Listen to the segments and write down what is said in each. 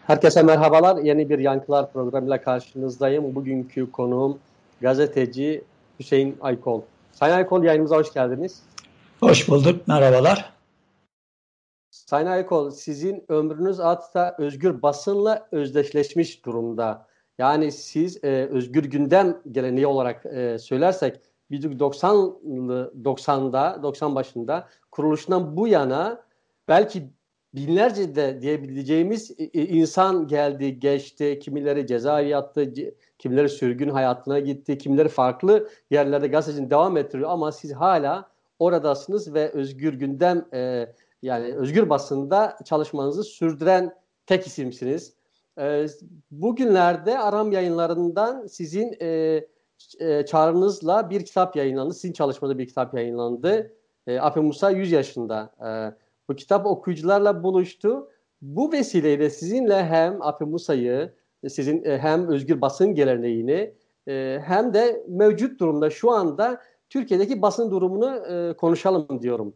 Herkese merhabalar. Yeni bir Yankılar programıyla karşınızdayım. Bugünkü konuğum gazeteci Hüseyin Aykol. Sayın Aykol, yayınımıza hoş geldiniz. Hoş bulduk, merhabalar. Sayın Aykol, sizin ömrünüz adeta özgür basınla özdeşleşmiş durumda. Yani siz özgür gündem geleneği olarak söylersek 1990 başında kuruluşundan bu yana belki binlerce de diyebileceğimiz insan geldi, geçti. Kimileri cezaevi yattı, kimileri sürgün hayatına gitti, kimileri farklı yerlerde gazeteciliğini devam ettiriyor ama siz hala oradasınız ve özgür gündem yani özgür basında çalışmanızı sürdüren tek isimsiniz. Bugünlerde Aram Yayınları'ndan sizin çağrınızla bir kitap yayınlandı. Sizin çalışmanızda bir kitap yayınlandı. Ape Musa 100 yaşında. Bu kitap okuyucularla buluştu. Bu vesileyle sizinle hem Ape Musa'yı, sizin hem özgür basın geleneğini hem de mevcut durumda şu anda Türkiye'deki basın durumunu konuşalım diyorum.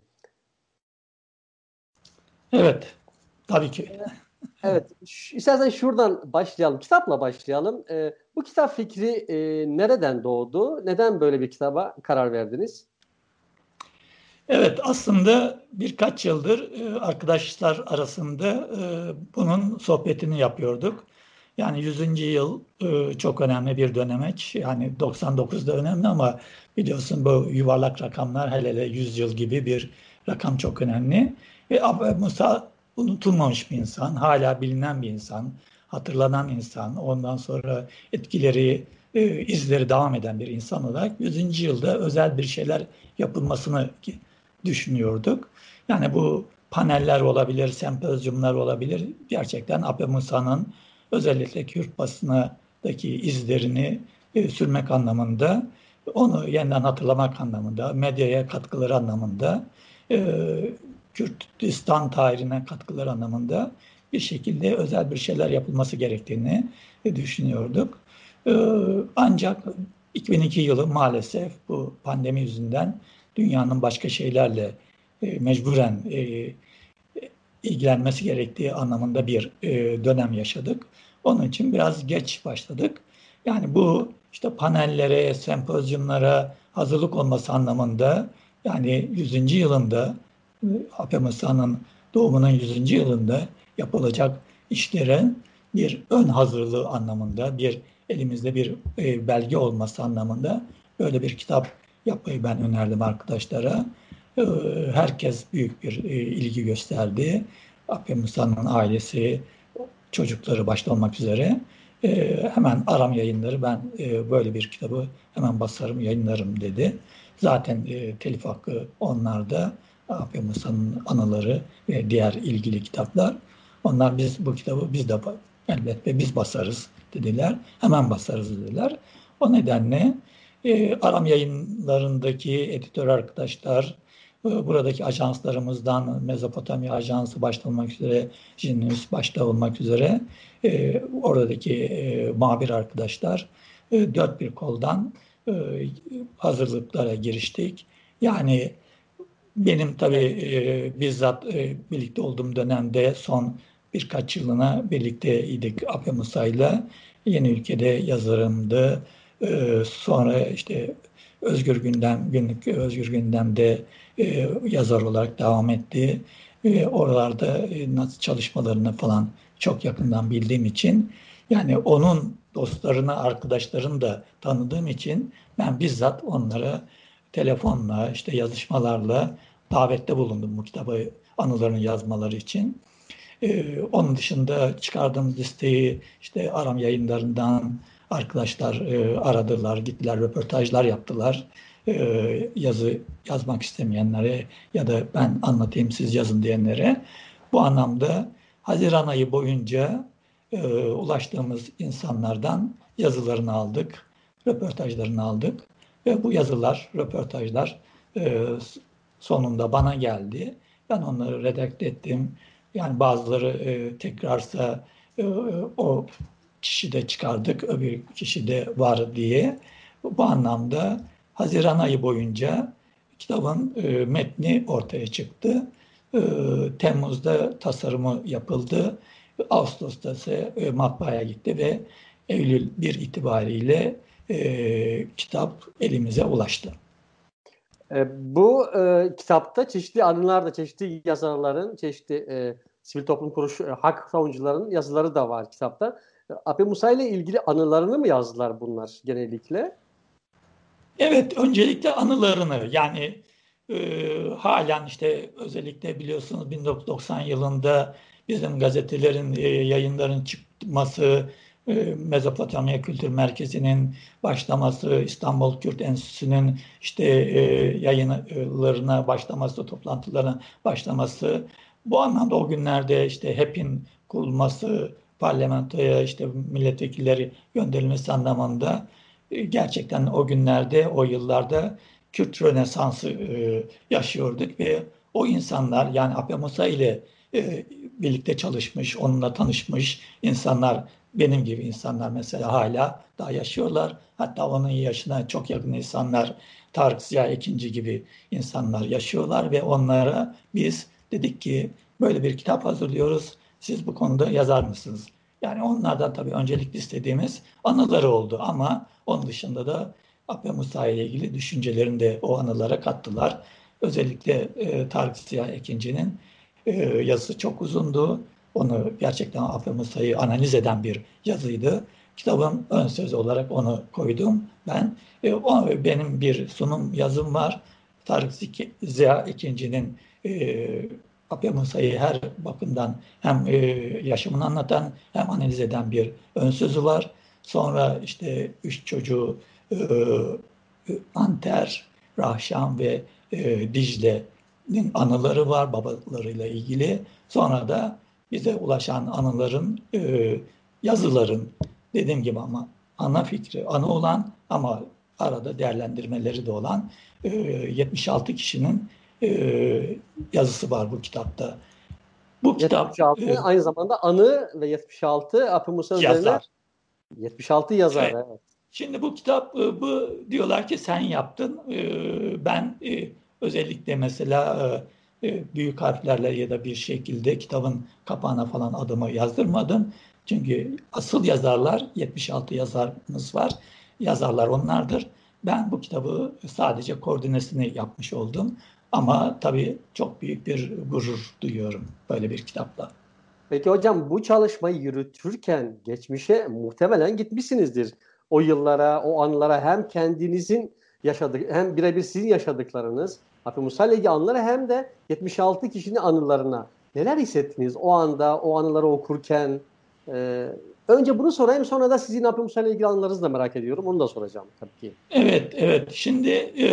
Evet, tabii ki. Evet, istersen şuradan başlayalım. Kitapla başlayalım. Bu kitap fikri nereden doğdu? Neden böyle bir kitaba karar verdiniz? Evet, aslında birkaç yıldır arkadaşlar arasında bunun sohbetini yapıyorduk. Yani 100. yıl çok önemli bir dönemeç. Yani 99 da önemli ama biliyorsun bu yuvarlak rakamlar hele hele 100 yıl gibi bir rakam çok önemli. Ve Musa unutulmamış bir insan, hala bilinen bir insan, hatırlanan insan, ondan sonra etkileri, izleri devam eden bir insan olarak 100. yılda özel bir şeyler yapılmasını düşünüyorduk. Yani bu paneller olabilir, sempozyumlar olabilir. Gerçekten Ape Musa'nın özellikle Kürt basınındaki izlerini sürmek anlamında, onu yeniden hatırlamak anlamında, medyaya katkıları anlamında, Kürtistan tarihine katkıları anlamında bir şekilde özel bir şeyler yapılması gerektiğini düşünüyorduk. Ancak 2002 yılı maalesef bu pandemi yüzünden dünyanın başka şeylerle mecburen ilgilenmesi gerektiği anlamında bir dönem yaşadık. Onun için biraz geç başladık. Yani bu işte panellere, sempozyumlara hazırlık olması anlamında yani 100. yılında APMSA'nın doğumunun 100. yılında yapılacak işlerin bir ön hazırlığı anlamında, bir elimizde bir belge olması anlamında böyle bir kitap yapmayı ben önerdim arkadaşlara. Herkes büyük bir ilgi gösterdi. Ape Musa'nın ailesi, çocukları başta olmak üzere hemen Aram Yayınları ben böyle bir kitabı hemen basarım, yayınlarım dedi. Zaten telif hakkı onlarda. Ape Musa'nın anıları ve diğer ilgili kitaplar. Onlar biz bu kitabı biz de elbette biz basarız dediler. Hemen basarız dediler. O nedenle Aram Yayınları'ndaki editör arkadaşlar, buradaki ajanslarımızdan Mezopotamya Ajansı başta olmak üzere, Jinius başta olmak üzere oradaki muhabir arkadaşlar dört bir koldan hazırlıklara giriştik. Yani benim tabii bizzat birlikte olduğum dönemde son birkaç yılına birlikteydik Ape Musa'yla. Yeni Ülke'de yazarımdı. Sonra işte Özgür Gündem, Günlük Özgür Gündem'de yazar olarak devam etti. Oralarda nasıl çalışmalarını falan çok yakından bildiğim için yani onun dostlarını, arkadaşlarını da tanıdığım için ben bizzat onlara telefonla, işte yazışmalarla davette bulundum bu kitabı anılarını yazmaları için. Onun dışında çıkardığım listeyi işte Aram Yayınları'ndan arkadaşlar aradılar, gittiler, röportajlar yaptılar. Yazı yazmak istemeyenlere ya da ben anlatayım siz yazın diyenlere. Bu anlamda Haziran ayı boyunca ulaştığımız insanlardan yazılarını aldık, röportajlarını aldık. Ve bu yazılar, röportajlar sonunda bana geldi. Ben onları redakte ettim. Yani bazıları tekrarsa o kişi de çıkardık, öbür kişi de var diye. Bu anlamda Haziran ayı boyunca kitabın metni ortaya çıktı. Temmuz'da tasarımı yapıldı. Ağustos'ta ise matbaaya gitti ve Eylül 1 itibariyle kitap elimize ulaştı. Bu kitapta çeşitli anılar da, çeşitli yazarların, çeşitli sivil toplum kuruluşu, hak savunucularının yazıları da var kitapta. Abi Musa ile ilgili anılarını mı yazdılar bunlar genellikle? Evet, öncelikle anılarını yani halen işte özellikle biliyorsunuz 1990 yılında bizim gazetelerin, yayınların çıkması, Mezopotamya Kültür Merkezi'nin başlaması, İstanbul Kürt Enstitüsü'nün işte yayınlarına başlaması, toplantılarına başlaması, bu anlamda o günlerde işte HEP'in kurulması, parlamentoya işte milletvekilleri gönderilmesi anlamında gerçekten o günlerde, o yıllarda Kürt Rönesansı yaşıyorduk ve o insanlar yani Ape Musa ile birlikte çalışmış, onunla tanışmış insanlar, benim gibi insanlar mesela hala daha yaşıyorlar. Hatta onun yaşına çok yakın insanlar, Tarık Ziya Ekinci gibi insanlar yaşıyorlar ve onlara biz dedik ki böyle bir kitap hazırlıyoruz. Siz bu konuda yazar mısınız? Yani onlardan tabii öncelikli istediğimiz anıları oldu ama onun dışında da Ape Musa ile ilgili düşüncelerini de o anılara kattılar. Özellikle Tarık Ziya Ekinci'nin yazısı çok uzundu. Onu gerçekten Ape Musa'yı analiz eden bir yazıydı. Kitabın ön sözü olarak onu koydum. Benim bir sunum yazım var. Tarık Ziya Ekinci'nin Ape Musa'yı her bakımdan hem yaşamını anlatan hem analiz eden bir ön sözü var. Sonra işte üç çocuğu e, Anter, Rahşan ve Dicle'nin anıları var babalarıyla ilgili. Sonra da bize ulaşan anıların, yazıların dediğim gibi ama ana fikri, anı olan ama arada değerlendirmeleri de olan 76 kişinin yazısı var bu kitapta. Bu kitap 76 aynı zamanda anı ve 76 Ape Musa üzerine yazar. 76 yazar. Evet. Evet. Şimdi bu kitap bu diyorlar ki sen yaptın. Ben özellikle mesela büyük harflerle ya da bir şekilde kitabın kapağına falan adımı yazdırmadım. Çünkü asıl yazarlar 76 yazarımız var. Yazarlar onlardır. Ben bu kitabı sadece koordinesini yapmış oldum. Ama tabii çok büyük bir gurur duyuyorum böyle bir kitapla. Peki hocam, bu çalışmayı yürütürken geçmişe muhtemelen gitmişsinizdir. O yıllara, o anılara, hem kendinizin yaşadık, hem birebir sizin yaşadıklarınız, Hafiz Musa ile ilgili anılara, hem de 76 kişinin anılarına. Neler hissettiniz o anda, o anıları okurken? Ee, Önce bunu sorayım, sonra da sizin Hafiz Musa ile ilgili anılarınızı da merak ediyorum. Onu da soracağım tabii ki. Evet, evet. Şimdi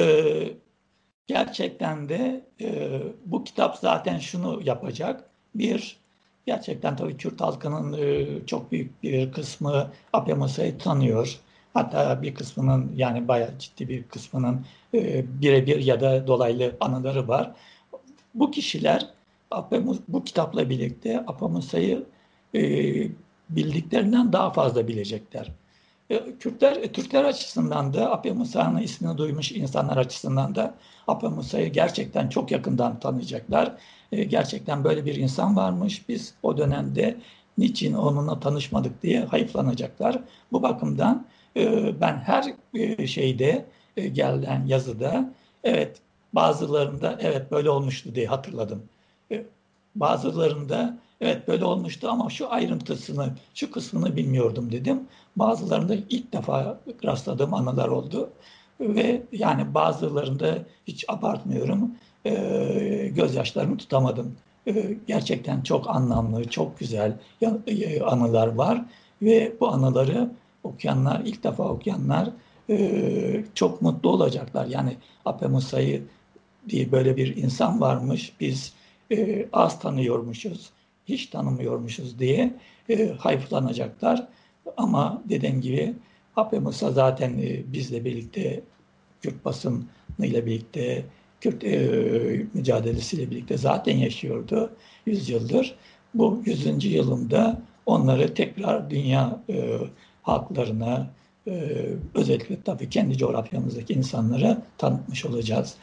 gerçekten de bu kitap zaten şunu yapacak. Bir, gerçekten tabii Kürt halkının çok büyük bir kısmı Ape Musa'yı tanıyor. Hatta bir kısmının yani bayağı ciddi bir kısmının birebir ya da dolaylı anıları var. Bu kişiler bu kitapla birlikte Ape Musa'yı e, bildiklerinden daha fazla bilecekler. Türkler açısından da Ape Musa'nın ismini duymuş insanlar açısından da Ape Musa'yı gerçekten çok yakından tanıyacaklar. Gerçekten böyle bir insan varmış. Biz o dönemde niçin onunla tanışmadık diye hayıflanacaklar. Bu bakımdan ben her şeyde gelen yazıda evet bazılarında evet böyle olmuştu diye hatırladım. E, Bazılarında evet böyle olmuştu ama şu ayrıntısını, şu kısmını bilmiyordum dedim. Bazılarında ilk defa rastladığım anılar oldu. Ve yani bazılarında hiç abartmıyorum, gözyaşlarımı tutamadım. Gerçekten çok anlamlı, çok güzel anılar var. Ve bu anıları okuyanlar, ilk defa okuyanlar çok mutlu olacaklar. Yani Ape Musa'yı diye böyle bir insan varmış. Biz az tanıyormuşuz, hiç tanımıyormuşuz diye hayıflanacaklar. Ama dediğim gibi Happe Musa zaten bizle birlikte Kürt basınıyla birlikte Kürt mücadelesiyle birlikte zaten yaşıyordu 100 yıldır. Bu 100. yılında onları tekrar dünya halklarına özellikle tabii kendi coğrafyamızdaki insanlara tanıtmış olacağız.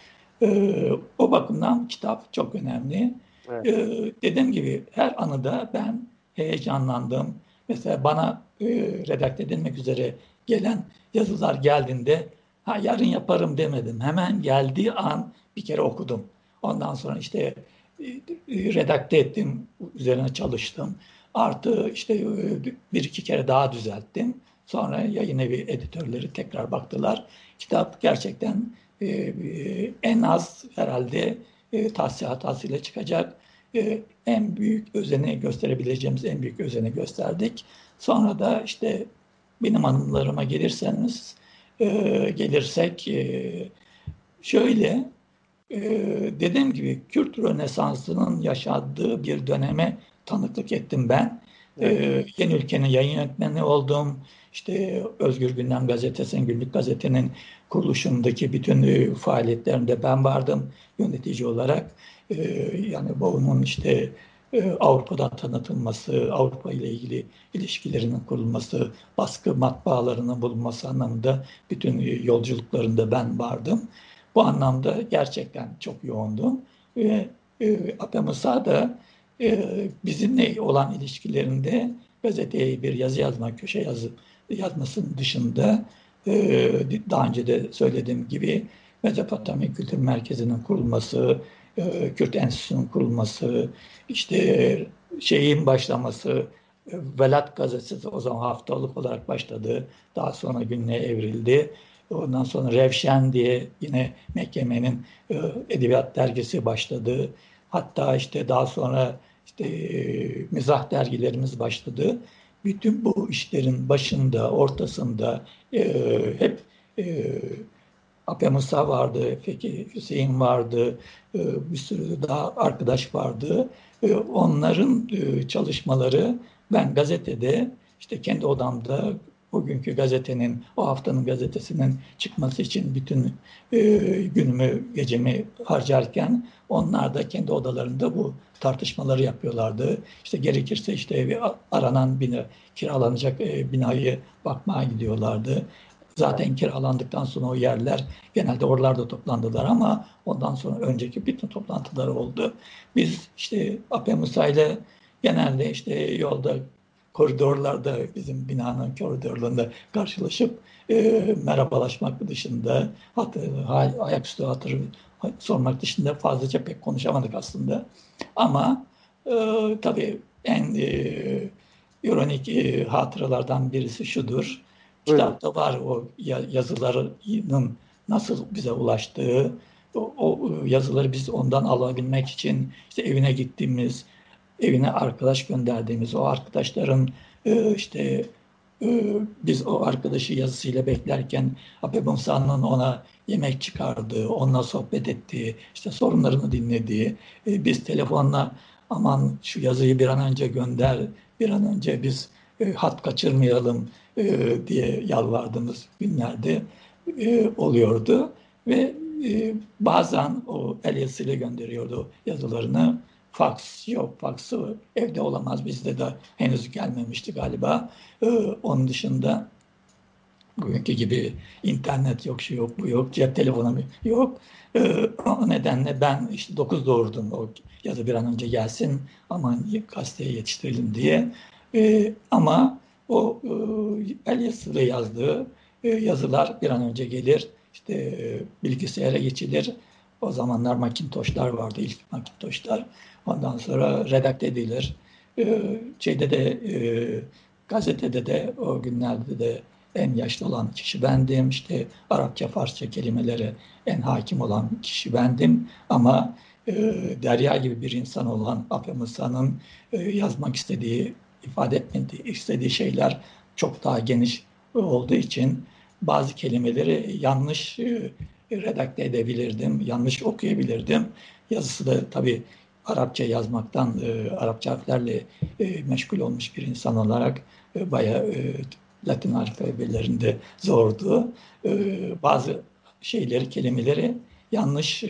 O bakımdan kitap çok önemli. Evet. Dediğim gibi her anıda ben heyecanlandım. Mesela bana redakte edilmek üzere gelen yazılar geldiğinde yarın yaparım demedim. Hemen geldiği an bir kere okudum. Ondan sonra işte redakte ettim, üzerine çalıştım. Artı işte bir iki kere daha düzelttim. Sonra yayın evi editörleri tekrar baktılar. Kitap gerçekten en az herhalde tahsil hatasıyla çıkacak. En büyük özeni gösterebileceğimiz en büyük özeni gösterdik. Sonra da işte benim anılarıma gelirsek şöyle dediğim gibi Kürt Rönesansı'nın yaşadığı bir döneme tanıklık ettim ben. Evet. Yeni Ülke'nin yayın yönetmeni oldum. İşte Özgür Gündem Gazetesi'nin, Günlük Gazete'nin kuruluşundaki bütün faaliyetlerinde ben vardım yönetici olarak. E, Yani bunun işte Avrupa'da tanıtılması, Avrupa ile ilgili ilişkilerinin kurulması, baskı matbaalarının bulunması anlamında bütün yolculuklarında ben vardım. Bu anlamda gerçekten çok yoğundum. Ve Apemus'a da bizimle olan ilişkilerinde gazeteye bir yazı yazma, köşe yazmasının dışında daha önce de söylediğim gibi Mezopotamya Kültür Merkezi'nin kurulması, Kürt Enstitüsü'nün kurulması, işte şeyin başlaması, Velat Gazetesi o zaman haftalık olarak başladı. Daha sonra günlüğe evrildi. Ondan sonra Revşen diye yine Mekkeme'nin edebiyat dergisi başladı. Hatta işte daha sonra işte mizah dergilerimiz başladı. Bütün bu işlerin başında, ortasında hep e, Ape Musa vardı, Feki Hüseyin vardı, bir sürü daha arkadaş vardı. Onların çalışmaları ben gazetede, işte kendi odamda bugünkü gazetenin, o haftanın gazetesinin çıkması için bütün günümü, gecemi harcarken onlar da kendi odalarında bu tartışmaları yapıyorlardı. İşte gerekirse işte aranan bina, kiralanacak binayı bakmaya gidiyorlardı. Zaten kiralandıktan sonra o yerler genelde oralarda toplandılar ama ondan sonra önceki bütün toplantıları oldu. Biz işte Ape Musa ile genelde işte yolda, koridorlarda, bizim binanın koridorlarında karşılaşıp merhabalaşmak dışında, ayaküstü hatır sormak dışında fazlaca pek konuşamadık aslında. Ama e, tabii en ironik hatıralardan birisi şudur. Buyurun. Kitapta var o yazılarının nasıl bize ulaştığı, o yazıları biz ondan alabilmek için işte evine arkadaş gönderdiğimiz o arkadaşların işte biz o arkadaşı yazısıyla beklerken Ape Musa'nın ona yemek çıkardığı, onunla sohbet ettiği, işte sorunlarını dinlediği, biz telefonla aman şu yazıyı bir an önce gönder, bir an önce biz hat kaçırmayalım diye yalvardığımız günlerde oluyordu ve bazen o el yazısıyla gönderiyordu yazılarını. Faks yok, faksı evde olamaz. Bizde de henüz gelmemişti galiba. Ee, Onun dışında bugünkü gibi internet yok, şu yok, bu yok, cep telefonu yok. O nedenle ben işte 9 doğurdum o yazı bir an önce gelsin, aman gazeteye yetiştirelim diye. Ama o el yazısıyla yazdığı yazılar bir an önce gelir, işte bilgisayara geçilir. O zamanlar Macintosh'lar vardı, ilk Macintosh'lar. Ondan sonra redakte edilir. Şeyde de gazetede de o günlerde de en yaşlı olan kişi bendim. İşte Arapça, Farsça kelimelere en hakim olan kişi bendim. Ama e, Derya gibi bir insan olan Ape Musa'nın yazmak istediği, ifade etmek istediği şeyler çok daha geniş olduğu için bazı kelimeleri yanlış redakte edebilirdim, yanlış okuyabilirdim. Yazısı da tabii Arapça yazmaktan, Arapça harflerle meşgul olmuş bir insan olarak bayağı Latin alfabelerinde zordu. Bazı şeyleri, kelimeleri yanlış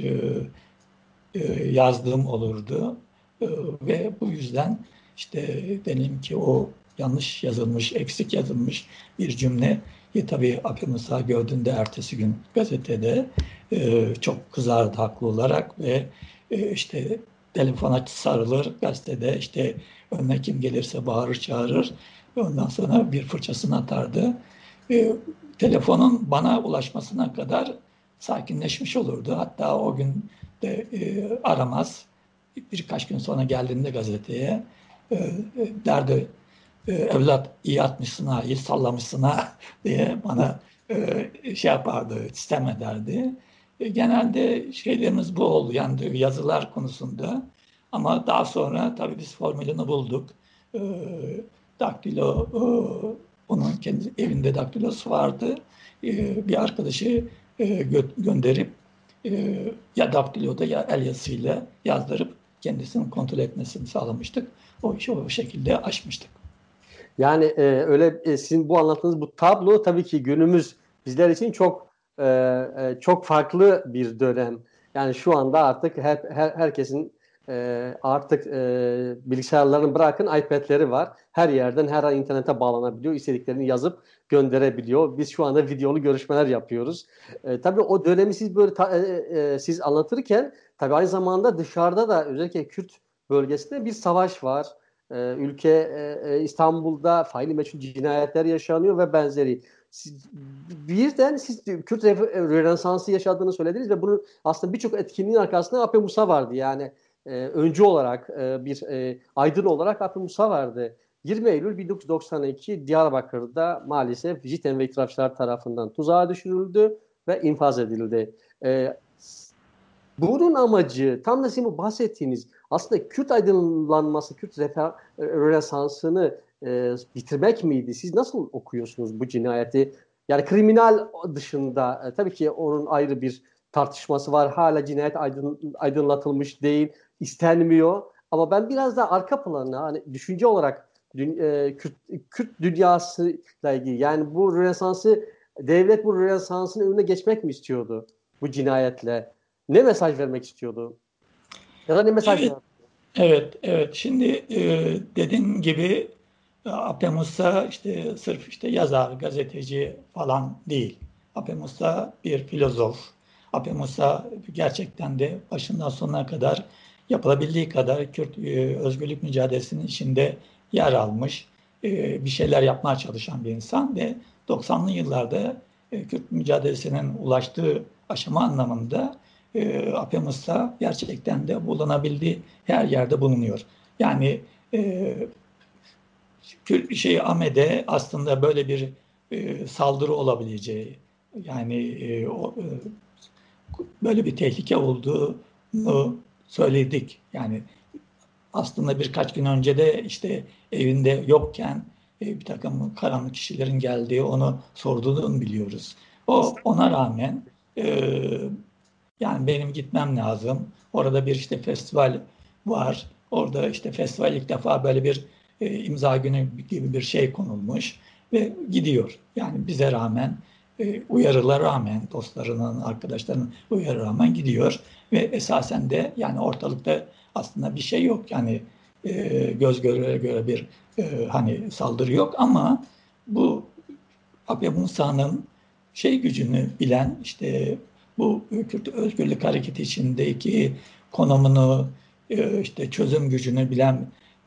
yazdığım olurdu. Ve bu yüzden işte diyelim ki o yanlış yazılmış, eksik yazılmış bir cümle tabii Akı Musa gördüğünde ertesi gün gazetede çok kızardı haklı olarak ve işte telefona sarılır, gazetede işte önüne kim gelirse bağırır çağırır. Ondan sonra bir fırçasını atardı. E, Telefonun bana ulaşmasına kadar sakinleşmiş olurdu. Hatta o gün de aramaz. Birkaç gün sonra geldiğinde gazeteye derdi evlat iyi atmışsın ha, iyi sallamışsın ha diye bana şey yapardı, sistem ederdi. Genelde şeylerimiz bu oldu yani yazılar konusunda. Ama daha sonra tabii biz formülünü bulduk. E, Daktilo, onun kendi evinde daktilosu vardı. Bir arkadaşı gönderip ya daktiloda ya el yazısıyla yazdırıp kendisini kontrol etmesini sağlamıştık. O işi o şekilde aşmıştık. Yani sizin bu anlattığınız bu tablo tabii ki günümüz bizler için çok farklı bir dönem. Yani şu anda artık herkesin artık bilgisayarlarını bırakın iPad'leri var. Her yerden her an internete bağlanabiliyor. İstediklerini yazıp gönderebiliyor. Biz şu anda videolu görüşmeler yapıyoruz. Tabii o dönemi siz böyle siz anlatırken tabii aynı zamanda dışarıda da özellikle Kürt bölgesinde bir savaş var. İstanbul'da faili meçhul cinayetler yaşanıyor ve benzeri. Birden siz Kürt Rönesansı yaşadığını söylediniz ve bunun aslında birçok etkinliğin arkasında Ape Musa vardı. Yani öncü olarak bir aydın olarak Ape Musa vardı. 20 Eylül 1992 Diyarbakır'da maalesef JITEM ve itirafçılar tarafından tuzağa düşürüldü ve infaz edildi. Bunun amacı tam da sizin bahsettiğiniz aslında Kürt aydınlanması, Kürt Rönesansı'nı bitirmek miydi? Siz nasıl okuyorsunuz bu cinayeti? Yani kriminal dışında tabii ki onun ayrı bir tartışması var. Hala cinayet aydınlatılmış değil, istenmiyor. Ama ben biraz daha arka planına hani düşünce olarak Kürt dünyasıyla ilgili yani bu Rönesans'ı devlet bu Rönesans'ın önüne geçmek mi istiyordu bu cinayetle? Ne mesaj vermek istiyordu? Ya da ne mesaj Evet, verdi? evet. Şimdi dediğin gibi Ape Musa işte sırf işte yazar, gazeteci falan değil. Ape Musa bir filozof. Ape Musa gerçekten de başından sonuna kadar yapılabildiği kadar Kürt özgürlük mücadelesinin içinde yer almış, bir şeyler yapmaya çalışan bir insan ve 90'lı yıllarda Kürt mücadelesinin ulaştığı aşama anlamında Ape Musa gerçekten de bulunabildiği her yerde bulunuyor. Yani Ahmet'e aslında böyle bir saldırı olabileceği yani böyle bir tehlike olduğunu söyledik. Yani aslında birkaç gün önce de işte evinde yokken bir takım karanlık kişilerin geldiği onu sorduğunu biliyoruz. Ona rağmen e, yani benim gitmem lazım. Orada bir işte festival var. Orada işte festival ilk defa böyle bir imza günü gibi bir şey konulmuş ve gidiyor. Yani bize rağmen uyarılara rağmen dostlarının, arkadaşlarının uyarı rağmen gidiyor ve esasen de yani ortalıkta aslında bir şey yok. Yani göz göre bir hani saldırı yok ama bu Abe Musa'nın gücünü bilen işte bu Kürt Özgürlük Hareketi içindeki konumunu işte çözüm gücünü bilen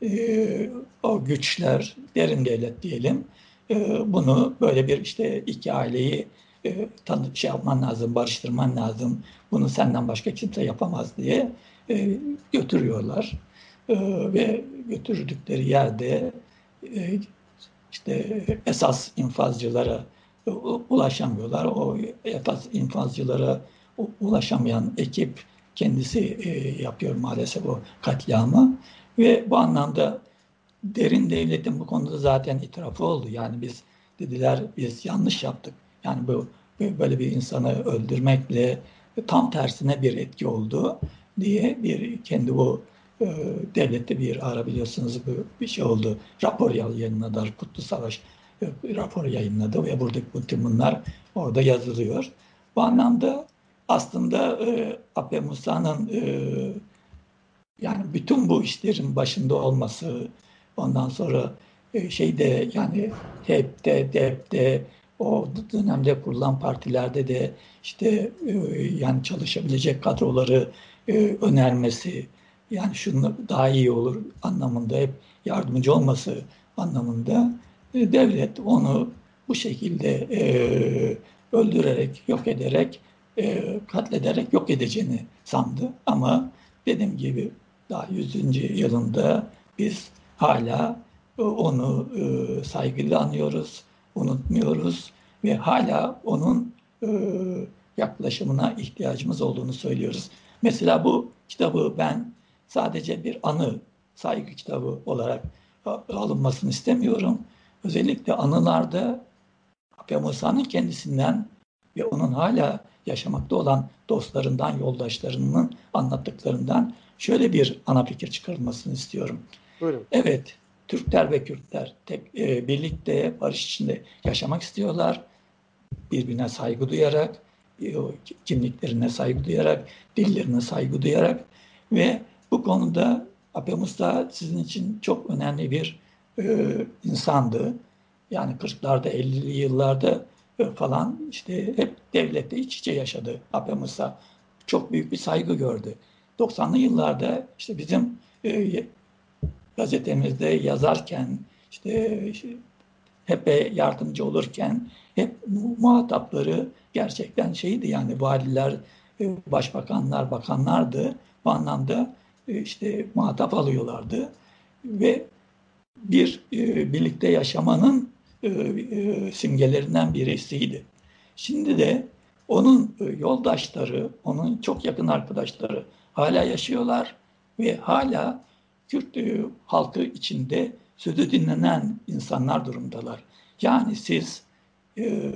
o güçler derin devlet diyelim bunu böyle bir işte iki aileyi yapman lazım, barıştırman lazım. Bunu senden başka kimse yapamaz diye götürüyorlar. Ve götürdükleri yerde e, işte esas infazcılara ulaşamıyorlar. O esas infazcılara ulaşamayan ekip kendisi yapıyor maalesef o katliamı ve bu anlamda derin devletin bu konuda zaten itirafı oldu. Yani biz yanlış yaptık. Yani bu böyle bir insanı öldürmekle tam tersine bir etki oldu diye bir kendi bu e, devlette bir ara biliyorsunuz bir şey oldu. Rapor yayınladı. Kutlu Savaş rapor yayınladı ve buradaki bütün bunlar orada yazılıyor. Bu anlamda aslında Ape Musa'nın yani bütün bu işlerin başında olması, ondan sonra yani HEP'te, DEP'te, o dönemde kurulan partilerde de işte yani çalışabilecek kadroları önermesi, yani şunu daha iyi olur anlamında, hep yardımcı olması anlamında devlet onu bu şekilde öldürerek, yok ederek, katlederek yok edeceğini sandı. Ama dediğim gibi daha 100. yılında biz hala onu saygıyla anıyoruz, unutmuyoruz ve hala onun yaklaşımına ihtiyacımız olduğunu söylüyoruz. Mesela bu kitabı ben sadece bir anı, saygı kitabı olarak alınmasını istemiyorum. Özellikle anılarda Hakkı Musa'nın kendisinden ve onun hala yaşamakta olan dostlarından, yoldaşlarının anlattıklarından şöyle bir ana fikir çıkarılmasını istiyorum. Buyurun. Evet, Türkler ve Kürtler birlikte barış içinde yaşamak istiyorlar. Birbirine saygı duyarak, kimliklerine saygı duyarak, dillerine saygı duyarak ve bu konuda Ape Musa sizin için çok önemli bir insandı. Yani 40'larda, 50'li yıllarda falan işte hep devlette iç içe yaşadı Ape Musa. Çok büyük bir saygı gördü. 90'lı yıllarda işte bizim gazetemizde yazarken işte hep yardımcı olurken hep muhatapları gerçekten şeydi, yani valiler, başbakanlar, bakanlardı. Bu anlamda işte muhatap alıyorlardı ve birlikte yaşamanın simgelerinden birisiydi. Şimdi de onun yoldaşları, onun çok yakın arkadaşları hala yaşıyorlar ve hala Kürt halkı içinde sözü dinlenen insanlar durumdalar. Yani siz e,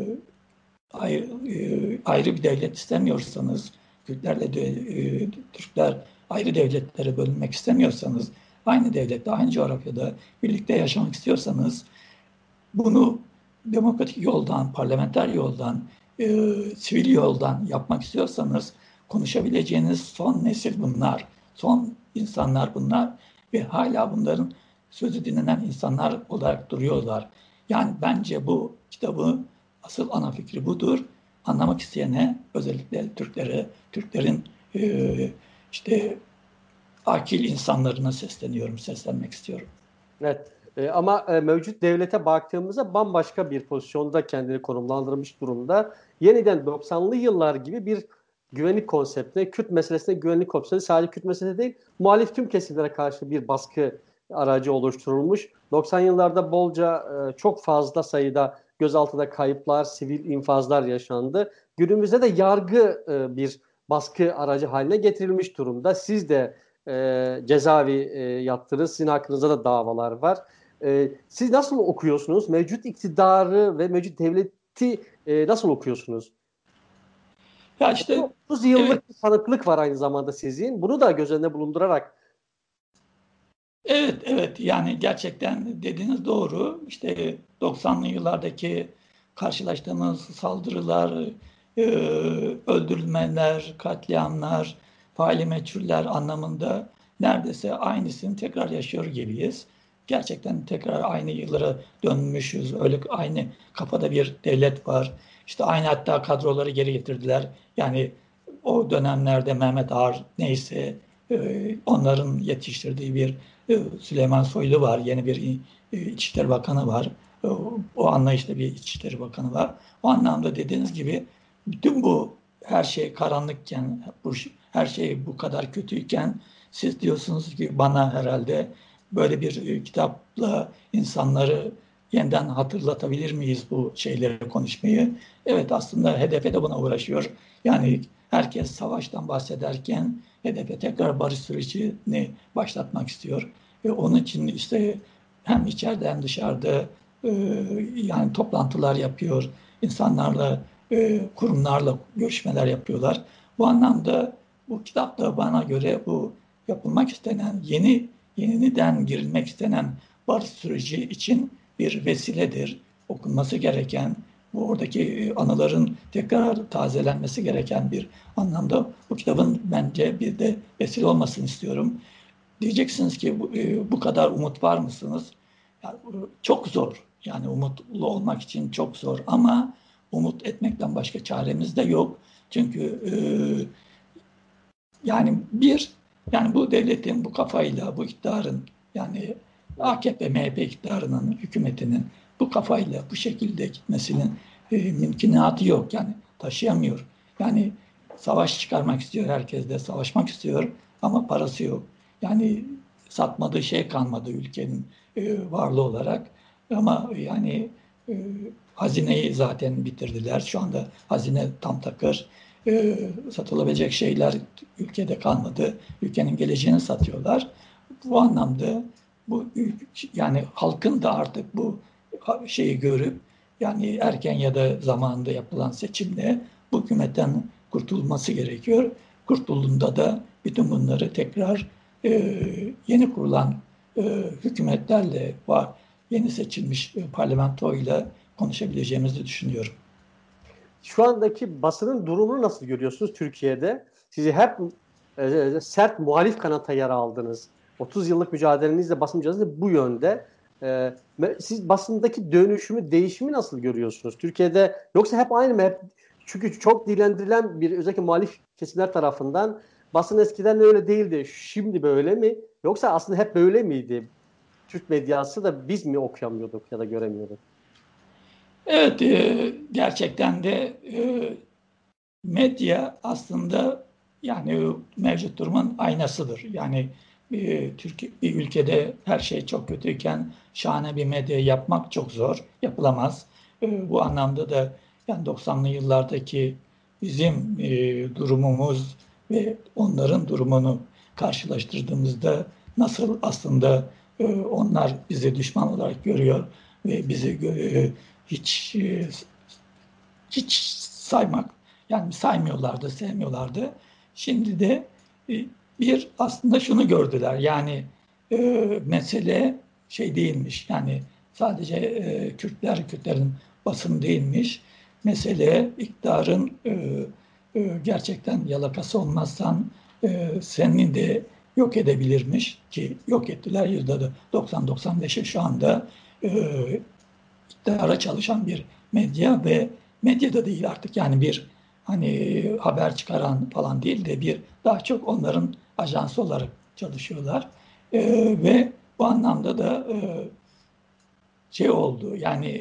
ayrı bir devlet istemiyorsanız, Kürtlerle de, Türkler ayrı devletlere bölünmek istemiyorsanız, aynı devlette, aynı coğrafyada birlikte yaşamak istiyorsanız, bunu demokratik yoldan, parlamenter yoldan, sivil yoldan yapmak istiyorsanız konuşabileceğiniz son nesil bunlar. Son insanlar bunlar ve hala bunların sözü dinlenen insanlar olarak duruyorlar. Yani bence bu kitabı asıl ana fikri budur. Anlamak isteyene, özellikle Türklere, Türklerin işte akil insanlarına sesleniyorum, seslenmek istiyorum. Evet. Ama mevcut devlete baktığımızda bambaşka bir pozisyonda kendini konumlandırmış durumda. Yeniden 90'lı yıllar gibi bir güvenlik konseptine, Kürt meselesine güvenlik konsepti, sadece Kürt meselesi değil, muhalif tüm kesimlere karşı bir baskı aracı oluşturulmuş. 90 yıllarda bolca çok fazla sayıda gözaltında kayıplar, sivil infazlar yaşandı. Günümüzde de yargı bir baskı aracı haline getirilmiş durumda. Siz de cezaevi yattınız. Sizin hakkınızda da davalar var. Siz nasıl okuyorsunuz? Mevcut iktidarı ve mevcut devleti nasıl okuyorsunuz? Ya işte 30 evet. yıllık bir tanıklık var aynı zamanda sizin. Bunu da göz önüne bulundurarak. Evet, evet, yani gerçekten dediğiniz doğru. İşte 90'lı yıllardaki karşılaştığımız saldırılar, e, öldürülmeler, katliamlar, faili meçhuller anlamında neredeyse aynısını tekrar yaşıyor gibiyiz. Gerçekten tekrar aynı yıllara dönmüşüz. Öyle aynı kafada bir devlet var. İşte aynı, hatta kadroları geri getirdiler. Yani o dönemlerde Mehmet Ağar neyse onların yetiştirdiği bir Süleyman Soylu var. Yeni bir İçişleri Bakanı var. O anlayışta bir İçişleri Bakanı var. O anlamda dediğiniz gibi bütün bu her şey karanlıkken, her şey bu kadar kötüyken siz diyorsunuz ki bana herhalde böyle bir kitapla insanları yeniden hatırlatabilir miyiz bu şeyleri konuşmayı? Evet, aslında HDP de buna uğraşıyor. Yani herkes savaştan bahsederken HDP tekrar barış sürecini başlatmak istiyor. Onun için işte hem içeride hem dışarıda e, yani toplantılar yapıyor, insanlarla, kurumlarla görüşmeler yapıyorlar. Bu anlamda bu kitap da bana göre bu yapılmak istenen yeniden girilmek istenen barış süreci için bir vesiledir. Okunması gereken, bu oradaki anıların tekrar tazelenmesi gereken bir anlamda bu kitabın bence bir de vesile olmasını istiyorum. Diyeceksiniz ki bu kadar umut var mısınız? Yani, çok zor. Yani umutlu olmak için çok zor ama umut etmekten başka çaremiz de yok. Çünkü yani bir Yani bu devletin bu kafayla, bu iktidarın, yani AKP, MHP iktidarının, hükümetinin bu kafayla bu şekilde gitmesinin mümkünatı yok. Yani taşıyamıyor. Yani savaş çıkarmak istiyor, herkes de savaşmak istiyor ama parası yok. Yani satmadığı şey kalmadı ülkenin varlığı olarak. Ama yani e, hazineyi zaten bitirdiler. Şu anda hazine tam takır. Satılabilecek şeyler ülkede kalmadı. Ülkenin geleceğini satıyorlar. Bu anlamda bu yani halkın da artık bu şeyi görüp yani erken ya da zamanında yapılan seçimle bu hükümetten kurtulması gerekiyor. Kurtulduğunda da bütün bunları tekrar yeni kurulan hükümetlerle var yeni seçilmiş parlamentoyla konuşabileceğimizi düşünüyorum. Şu andaki basının durumunu nasıl görüyorsunuz Türkiye'de? Sizi hep sert muhalif kanata yer aldınız. 30 yıllık mücadelenizle basın mücadelesi bu yönde. Siz basındaki dönüşümü, değişimi nasıl görüyorsunuz? Türkiye'de yoksa hep aynı mı? Çünkü çok dilendirilen bir özellikle muhalif kesimler tarafından basın eskiden öyle değildi. Şimdi böyle mi? Yoksa aslında hep böyle miydi? Türk medyası da biz mi okuyamıyorduk ya da göremiyorduk? Evet, gerçekten de medya aslında yani mevcut durumun aynasıdır. Yani Türkiye bir ülkede her şey çok kötüyken şahane bir medya yapmak çok zor, yapılamaz. Bu anlamda da yani 90'lı yıllardaki bizim durumumuz ve onların durumunu karşılaştırdığımızda nasıl aslında onlar bizi düşman olarak görüyor ve bizi hiç hiç saymak yani saymıyorlardı, sevmiyorlardı. Şimdi de e, bir aslında şunu gördüler. Yani mesele şey değilmiş. Yani sadece Kürtlerin basını değilmiş. Mesele iktidarın gerçekten yalakası olmazsan senin de yok edebilirmiş ki yok ettiler. %90-95'e şu anda e, iktidara çalışan bir medya ve medyada değil artık yani bir hani haber çıkaran falan değil de bir daha çok onların ajansı olarak çalışıyorlar. Ve bu anlamda da şey oldu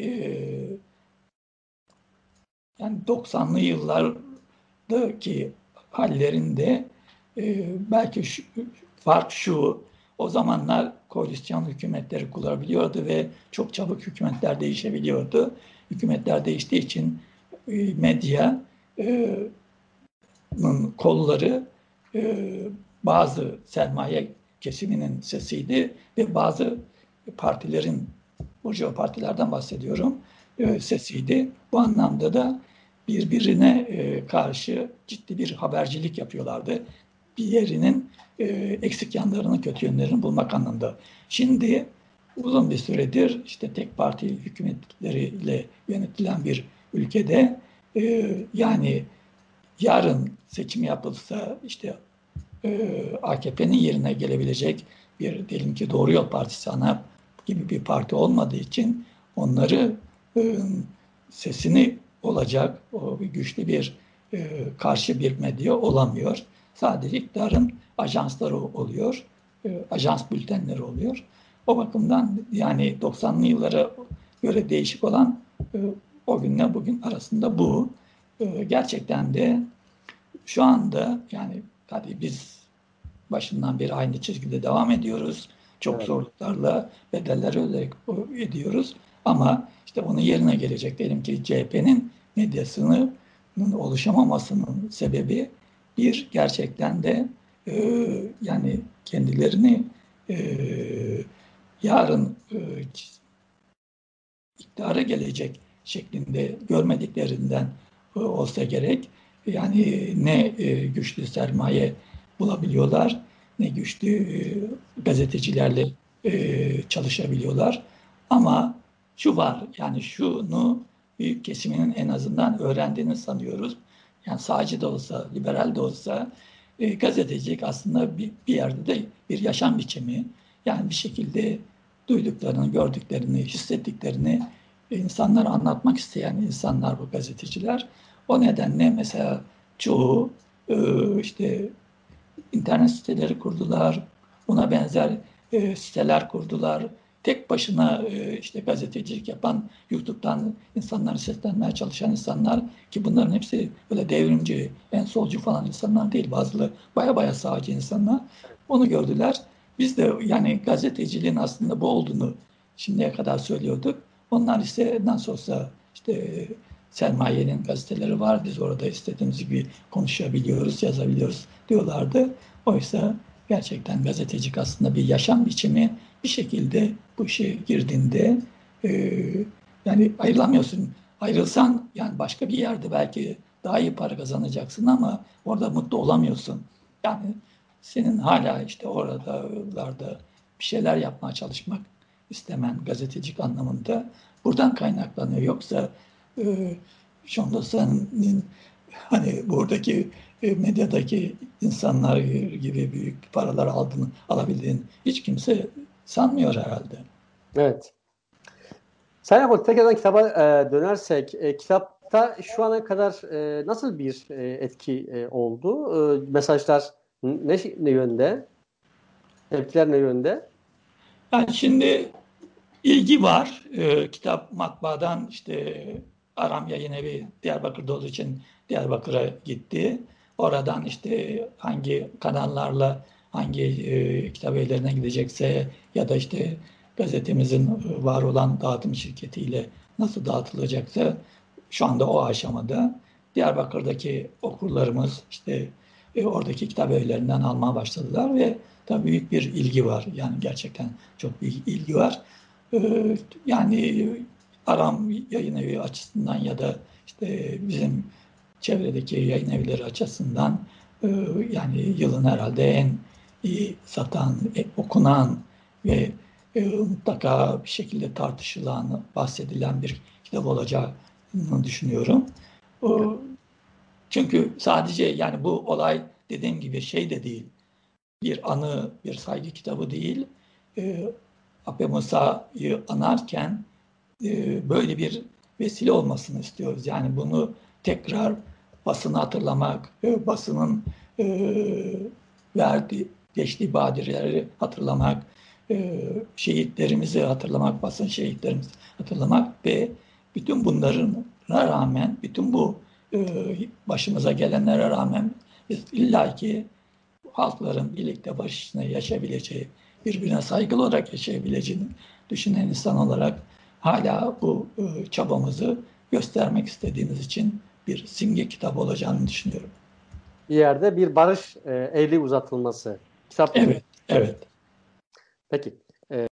yani 90'lı yıllardaki hallerinde belki fark şu, o zamanlar koalisyon hükümetleri kurabiliyordu ve çok çabuk hükümetler değişebiliyordu. Hükümetler değiştiği için medya e, kolları e, bazı sermaye kesiminin sesiydi ve bazı partilerin, burjuva partilerden bahsediyorum, sesiydi. Bu anlamda da birbirine karşı ciddi bir habercilik yapıyorlardı. Bir yerinin eksik yanlarını, kötü yönlerini bulmak anlamında. Şimdi uzun bir süredir işte tek parti hükümetleriyle yönetilen bir ülkede yani yarın seçim yapılsa işte AKP'nin yerine gelebilecek bir diyelim ki Doğru Yol Partisi ana gibi bir parti olmadığı için onları e, sesini olacak o güçlü bir karşı bir medya olamıyor. Sadece iktidarın ajansları oluyor. Ajans bültenleri oluyor. O bakımdan yani 90'lı yıllara göre değişik olan o günle bugün arasında bu. Gerçekten de şu anda yani tabii biz başından beri aynı çizgide devam ediyoruz. Çok Evet. zorluklarla bedeller öderek ediyoruz. Ama işte onun yerine gelecek diyelim ki CHP'nin medyasının oluşamamasının sebebi bir gerçekten de yani kendilerini e, yarın iktidara gelecek şeklinde görmediklerinden olsa gerek. Yani ne güçlü sermaye bulabiliyorlar, ne güçlü gazetecilerle çalışabiliyorlar. Ama şu var, yani şunu büyük kesiminin en azından öğrendiğini sanıyoruz. Yani sağcı da olsa, liberal de olsa gazetecilik aslında bir yerde de bir yaşam biçimi. Yani bir şekilde duyduklarını, gördüklerini, hissettiklerini insanlara anlatmak isteyen insanlar bu gazeteciler. O nedenle mesela çoğu işte internet siteleri kurdular, buna benzer siteler kurdular. Tek başına işte gazetecilik yapan, YouTube'dan insanları seslenmeye çalışan insanlar, ki bunların hepsi böyle devrimci, en solcu falan insanlar değil. Bazıları baya baya sağcı insanlar. Onu gördüler. Biz de yani gazeteciliğin aslında bu olduğunu şimdiye kadar söylüyorduk. Onlar ise nasıl olsa işte sermayenin gazeteleri var. Biz orada istediğimiz gibi konuşabiliyoruz, yazabiliyoruz diyorlardı. Oysa gerçekten gazetecilik aslında bir yaşam biçimi. Bir şekilde bu işe girdiğinde e, yani ayrılamıyorsun. Ayrılsan yani başka bir yerde belki daha iyi para kazanacaksın ama orada mutlu olamıyorsun. Yani senin hala işte oralarda bir şeyler yapmaya çalışmak istemen gazetecilik anlamında buradan kaynaklanıyor. Yoksa e, Şondosa'nın hani buradaki medyadaki insanlar gibi büyük paralar alabildiğini hiç kimse sanmıyor herhalde. Evet. Sayın Akol, tekrardan kitaba dönersek, kitapta şu ana kadar nasıl bir etki oldu? Mesajlar ne yönde? Tepkiler ne yönde? Yani şimdi ilgi var. Kitap matbaadan işte Aram Yayınevi Diyarbakır'da olduğu için Diyarbakır'a gitti. Oradan işte hangi kanallarla hangi kitap evlerine gidecekse ya da işte gazetemizin var olan dağıtım şirketiyle nasıl dağıtılacaksa şu anda o aşamada Diyarbakır'daki okurlarımız işte oradaki kitap evlerinden almaya başladılar ve tabii büyük bir ilgi var. Yani gerçekten çok büyük ilgi var. Yani Aram Yayın Evi açısından ya da işte bizim çevredeki yayın evleri açısından yani yılın herhalde en iyi satan, okunan ve mutlaka bir şekilde tartışılan, bahsedilen bir kitap olacağını düşünüyorum. Çünkü sadece yani bu olay dediğim gibi şey de değil, bir anı, bir saygı kitabı değil. Ape Musa'yı anarken böyle bir vesile olmasını istiyoruz. Yani bunu tekrar basını hatırlamak, basının verdiği, geçtiği badireleri hatırlamak, şehitlerimizi hatırlamak, basın şehitlerimizi hatırlamak ve bütün bunlara rağmen, bütün bu başımıza gelenlere rağmen biz illaki halkların birlikte barış içinde yaşayabileceği, birbirine saygılı olarak yaşayabileceğini düşünen insan olarak hala bu çabamızı göstermek istediğimiz için bir simge kitabı olacağını düşünüyorum. Bir yerde bir barış eli uzatılması. Kitap gibi. Evet, evet. Peki.